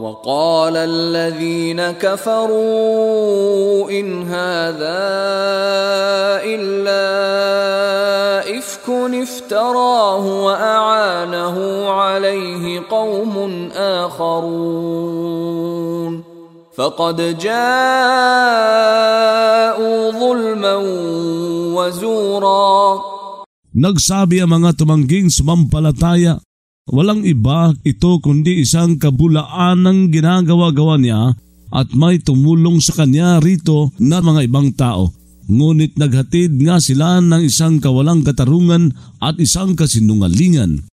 وقال الذين كفروا إن هذا إلا إفك افتراه وأعانه عليه قوم آخرون فقد جاءوا ظلما وزورا. Nagsabi ang mga tumangging sumampalataya, walang iba ito kundi isang kabulaan ng ginagawa-gawa niya at may tumulong sa kanya rito na mga ibang tao. Ngunit naghatid nga sila ng isang kawalang katarungan at isang kasinungalingan.